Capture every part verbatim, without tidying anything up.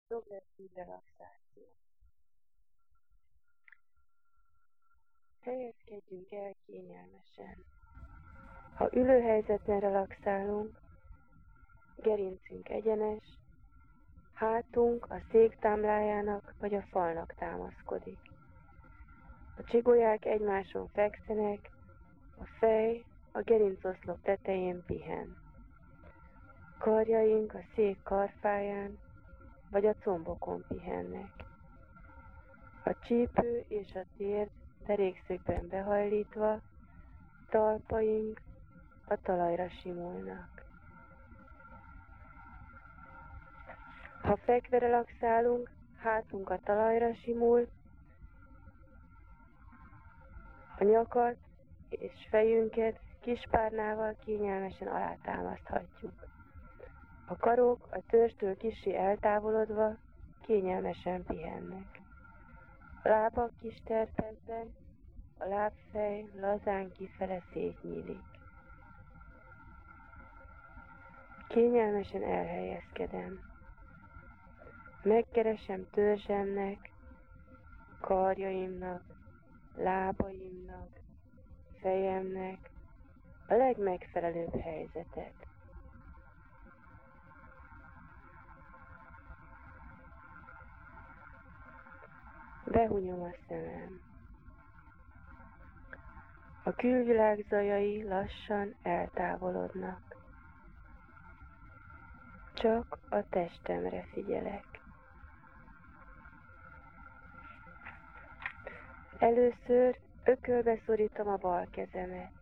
Progresszív relaxáció. Helyezkedjünk el kényelmesen. Ha ülőhelyzetben relaxálunk, gerincünk egyenes, hátunk a szék támlájának vagy a falnak támaszkodik. A csigolyák egymáson fekszenek, a fej a gerincoszlop tetején pihen. Karjaink a szék karfáján vagy a combokon pihennek. A csípő és a térd derékszögben behajlítva, talpaink a talajra simulnak. Ha fekve relaxálunk, hátunk a talajra simul, a nyakat és fejünket kispárnával kényelmesen alátámaszthatjuk. A karok a törstől kissé eltávolodva kényelmesen pihennek. A lábak kis terpezben, a lábfej lazán kifele szétnyílik. Kényelmesen elhelyezkedem. Megkeresem törzsemnek, karjaimnak, lábaimnak, fejemnek a legmegfelelőbb helyzetet. Behunyom a szemem. A külvilág zajai lassan eltávolodnak. Csak a testemre figyelek. Először ökölbe szorítom a bal kezemet.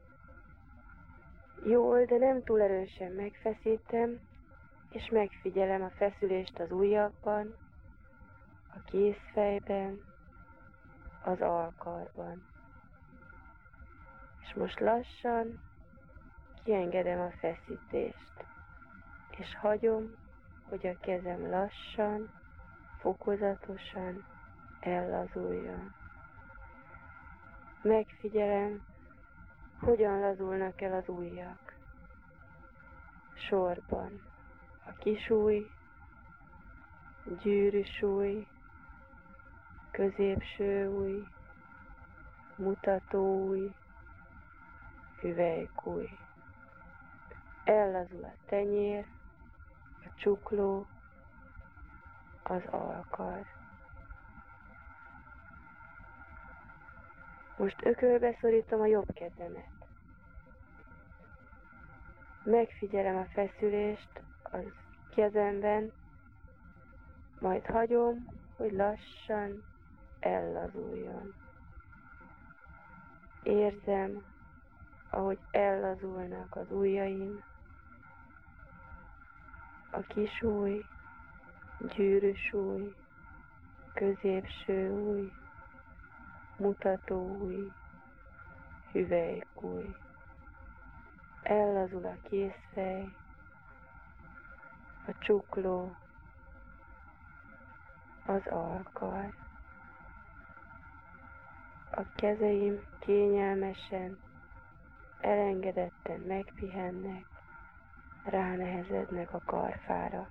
Jól, de nem túl erősen megfeszítem, és megfigyelem a feszülést az ujjakban, a kézfejben, az alkarban. És most lassan kiengedem a feszítést, és hagyom, hogy a kezem lassan, fokozatosan ellazuljon. Megfigyelem, hogyan lazulnak el az ujjak. Sorban a kisúj, gyűrűsúly, középső ujj, mutatóujj, hüvelykujj. Ellazul a tenyér, a csukló, az alkar. Most ökölbe szorítom a jobb kezemet. Megfigyelem a feszülést az kezemben, majd hagyom, hogy lassan ellazuljon. Érzem, ahogy ellazulnak az ujjaim, a kisúj, gyűrűsúly, középső ujj, mutatóujj, hüvelykujj. Ellazul a kézfej, a csukló, az alkar. A kezeim kényelmesen, elengedetten megpihennek, ránehezednek a karfára.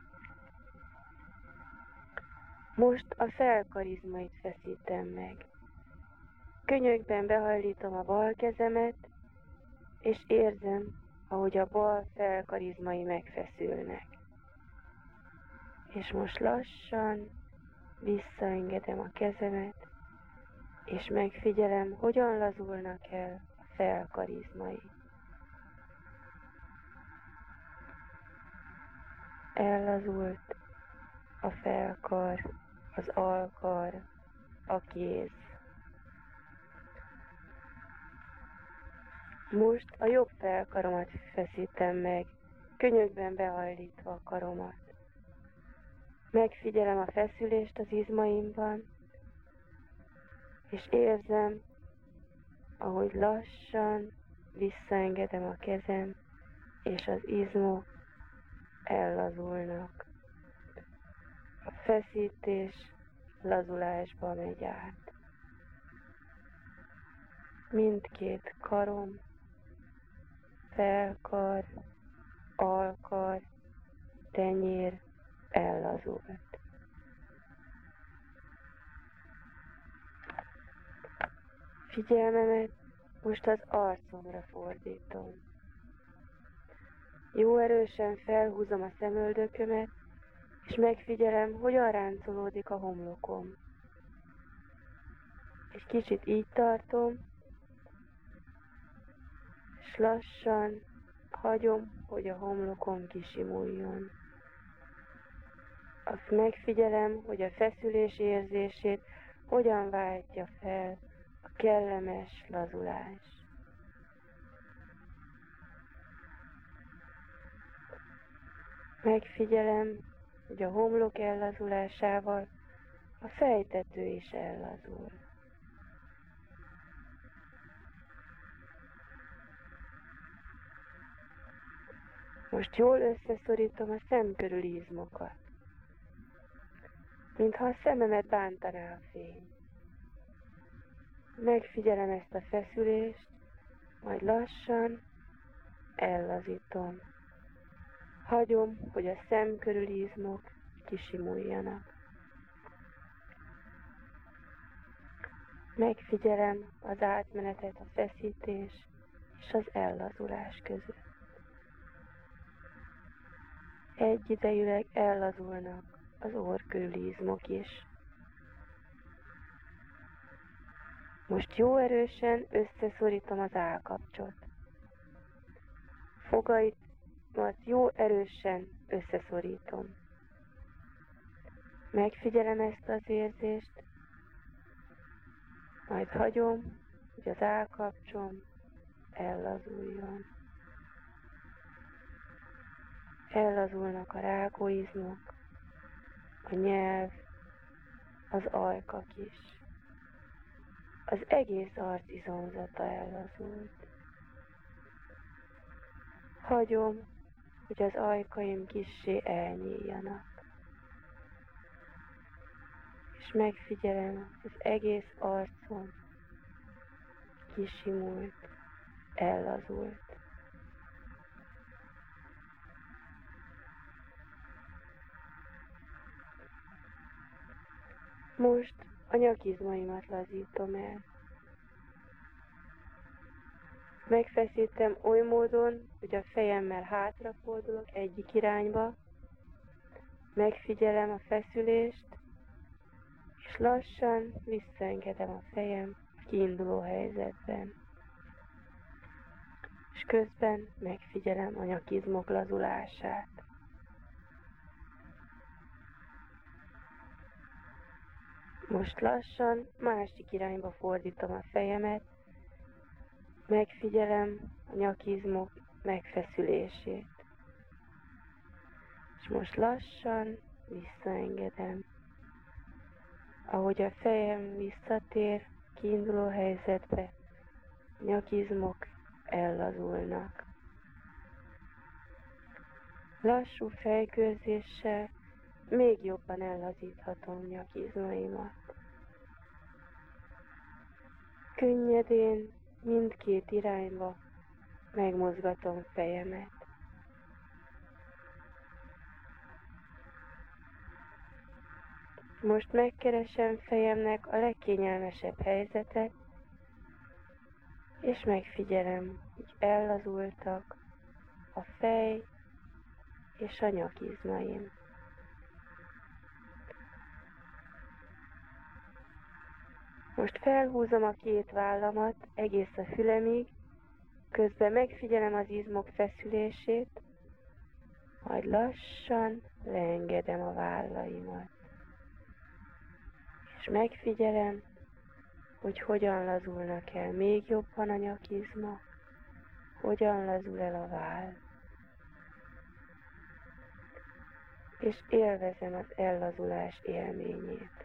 Most a felkarizmait feszítem meg. Könyökben behajlítom a bal kezemet, és érzem, ahogy a bal felkarizmai megfeszülnek. És most lassan visszaengedem a kezemet, és megfigyelem, hogyan lazulnak el a felkarizmai. Ellazult a felkar, az alkar, a kéz. Most a jobb felkaromat feszítem meg, könyökben behajlítva a karomat. Megfigyelem a feszülést az izmaimban, és érzem, ahogy lassan visszaengedem a kezem, és az izmok ellazulnak. A feszítés lazulásba megy át. Mindkét karom, felkar, alkar, tenyér ellazult. Figyelmemet most az arcomra fordítom. Jó erősen felhúzom a szemöldökömet, és megfigyelem, hogyan ráncolódik a homlokom. Egy kicsit így tartom, és lassan hagyom, hogy a homlokom kisimuljon. Azt megfigyelem, hogy a feszülés érzését hogyan váltja fel a kellemes lazulás. Megfigyelem, hogy a homlok ellazulásával a fejtető is ellazul. Most jól összeszorítom a szem körüli izmokat, mintha a szememet bántaná a fény. Megfigyelem ezt a feszülést, majd lassan ellazítom. Hagyom, hogy a szem körüli izmok kisimuljanak. Megfigyelem az átmenetet a feszítés és az ellazulás között. Egyidejűleg ellazulnak az orr körüli izmok is. Most jó erősen összeszorítom az állkapcsot. Fogaimat jó erősen összeszorítom. Megfigyelem ezt az érzést, majd hagyom, hogy az állkapcsom ellazuljon. Ellazulnak a rákóizmok, a nyelv, az ajkak is. Az egész arc izomzata ellazult. Hagyom, hogy az ajkaim kissé elnyíljanak. És megfigyelem, hogy az egész arcom kisimult, ellazult. Most a nyakizmaimat lazítom el. Megfeszítem oly módon, hogy a fejemmel hátrafordulok egyik irányba, megfigyelem a feszülést, és lassan visszaengedem a fejem a kiinduló helyzetben. És közben megfigyelem a nyakizmok lazulását. Most lassan másik irányba fordítom a fejemet, megfigyelem a nyakizmok megfeszülését. És most lassan visszaengedem. Ahogy a fejem visszatér kiinduló helyzetbe, a nyakizmok ellazulnak. Lassú fejkörzéssel még jobban ellazíthatom nyakizmaimat. Könnyedén mindkét irányba megmozgatom fejemet. Most megkeresem fejemnek a legkényelmesebb helyzetet, és megfigyelem, hogy ellazultak a fej és a nyakizmaim. Most felhúzom a két vállamat egész a fülemig, közben megfigyelem az izmok feszülését, majd lassan leengedem a vállaimat. És megfigyelem, hogy hogyan lazulnak el még jobban a nyakizmok, hogyan lazul el a váll. És élvezem az ellazulás élményét.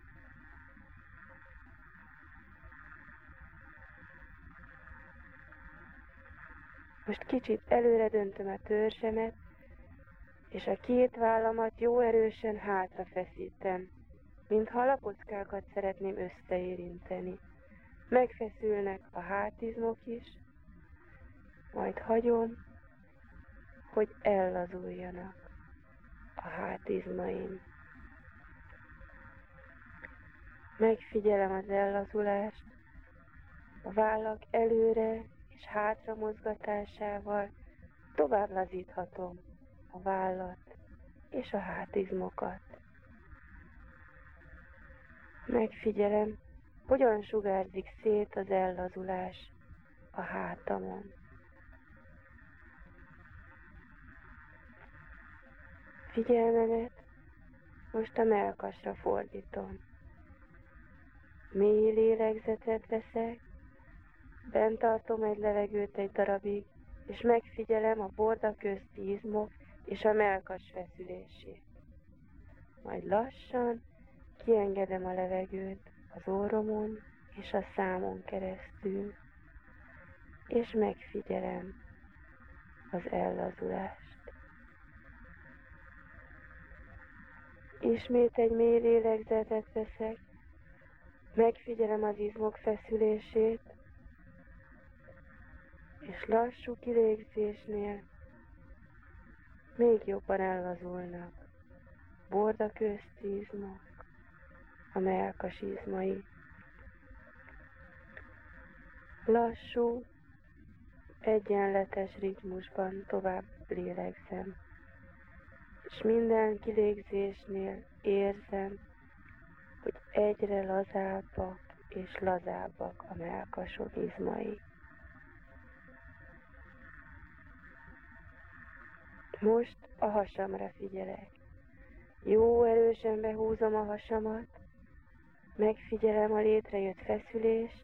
Most kicsit előre döntöm a törzsemet, és a két vállamat jó erősen hátra feszítem, mintha a lapockákat szeretném összeérinteni. Megfeszülnek a hátizmok is, majd hagyom, hogy ellazuljanak a hátizmaim. Megfigyelem az ellazulást, A vállak előre és hátra mozgatásával tovább lazíthatom a vállat és a hátizmokat. Megfigyelem, hogyan sugárzik szét az ellazulás a hátamon. Figyelmemet most a mellkasra fordítom. Mély lélegzetet veszek, bent tartom egy levegőt egy darabig, és megfigyelem a borda közti izmok és a mellkas feszülését. Majd lassan kiengedem a levegőt az orromon és a számon keresztül, és megfigyelem az ellazulást. Ismét egy mély lélegzetet veszek, megfigyelem az izmok feszülését, és lassú kilégzésnél még jobban ellazulnak borda közti izmok, a mellkas izmai. Lassú, egyenletes ritmusban tovább lélegzem, és minden kilégzésnél érzem, hogy egyre lazábbak és lazábbak a mellkasom izmai. Most a hasamra figyelek. Jó erősen behúzom a hasamat, megfigyelem a létrejött feszülést,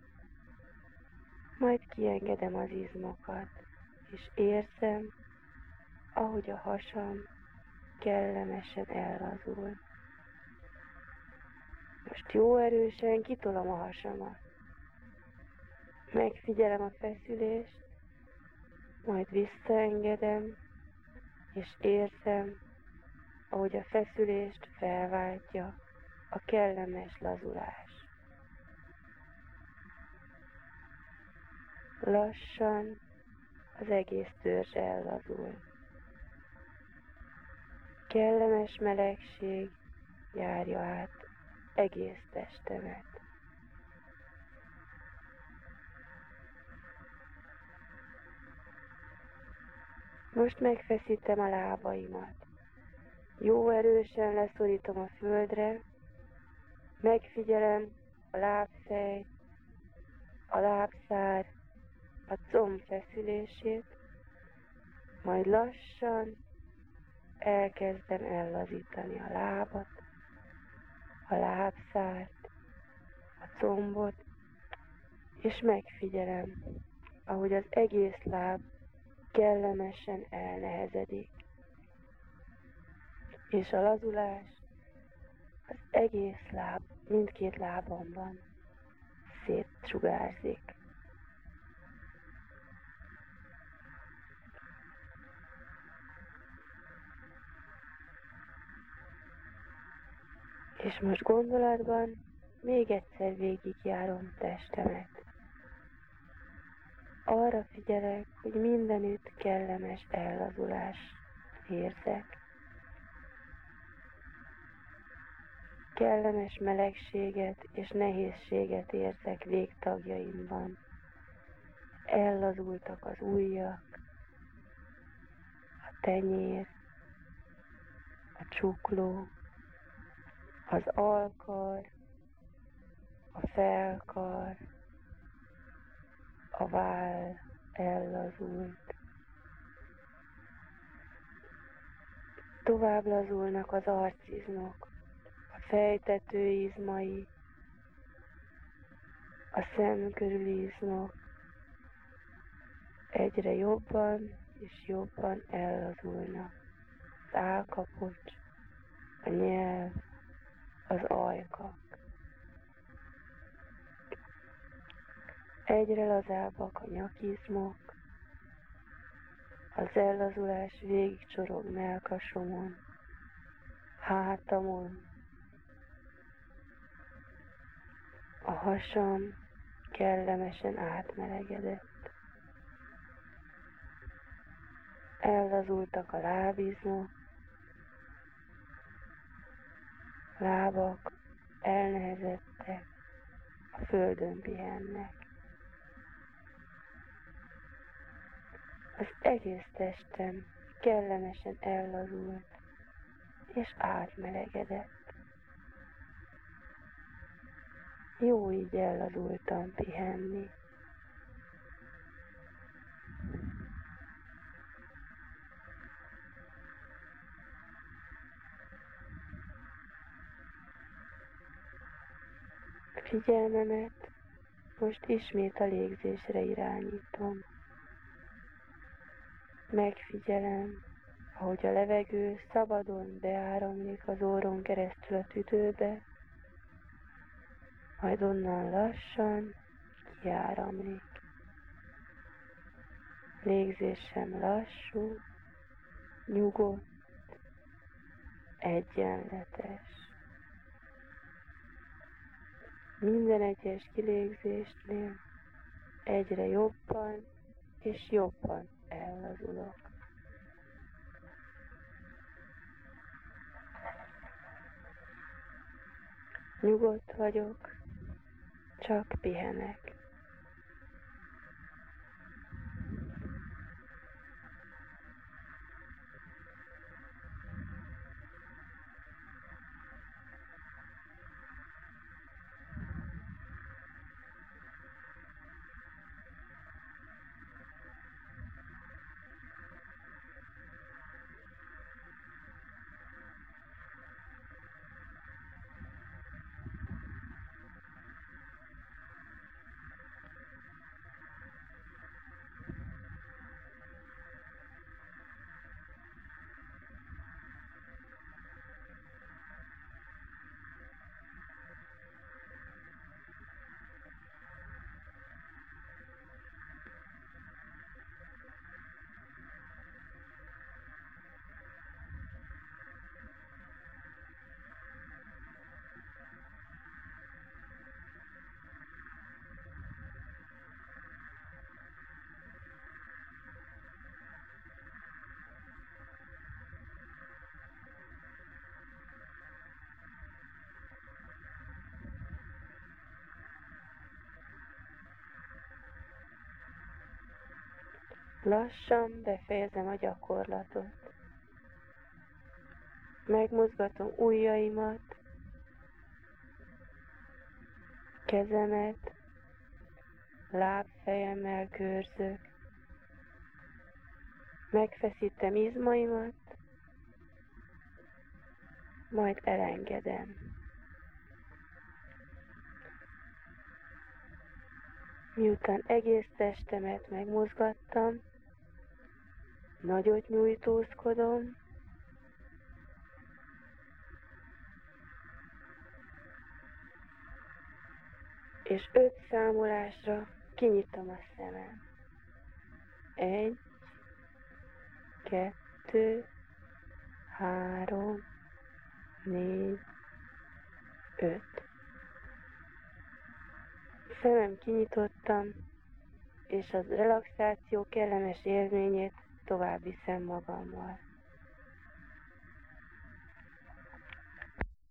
majd kiengedem az izmokat, és érzem, ahogy a hasam kellemesen ellazul. Most jó erősen kitolom a hasamat. Megfigyelem a feszülést, majd visszaengedem, és érzem, ahogy a feszülést felváltja a kellemes lazulás. Lassan az egész törzs ellazul. Kellemes melegség járja át egész testemet. Most megfeszítem a lábaimat. Jó erősen leszorítom a földre, megfigyelem a lábfej, a lábszár, a comb feszülését, majd lassan elkezdem ellazítani a lábat, a lábszárt, a combot, és megfigyelem, ahogy az egész láb kellemesen elnehezedik, és a lazulás az egész láb, mindkét lábamban szétsugárzik. És most gondolatban még egyszer végigjárom testemet. Arra figyelek, hogy mindenütt kellemes ellazulás érzek. Kellemes melegséget és nehézséget érzek végtagjaimban. Ellazultak az ujjak, a tenyér, a csukló, az alkar, a felkar, a váll ellazult. Tovább lazulnak az arcizmok, a fejtető izmai, a szem körüli izmok. Egyre jobban és jobban ellazulnak az állkapocs, a nyelv, az ajkak. Egyre lazábbak a nyakizmok, az ellazulás végigcsorog mellkasomon, hátamon, a hasam kellemesen átmelegedett. Ellazultak a lábizmok, lábak elnehezettek, a földön pihennek. Az egész testem kellemesen ellazult és átmelegedett. Jó így ellazultan pihenni. Figyelmemet most ismét a légzésre irányítom. Megfigyelem, ahogy a levegő szabadon beáramlik az orron keresztül a tüdőbe, majd onnan lassan kiáramlik. Légzésem lassú, nyugodt, egyenletes. Minden egyes kilégzésnél egyre jobban és jobban ellazulok. Nyugodt vagyok, csak pihenek. Lassan befejezem a gyakorlatot. Megmozgatom ujjaimat, kezemet, lábfejemmel körzök. Megfeszítem izmaimat, majd elengedem. Miután egész testemet megmozgattam, nagyot nyújtózkodom, és öt számolásra kinyitom a szemem. Egy, kettő, három, négy, öt. Szemem kinyitottam, és az relaxáció kellemes élményét tovább viszem magammal.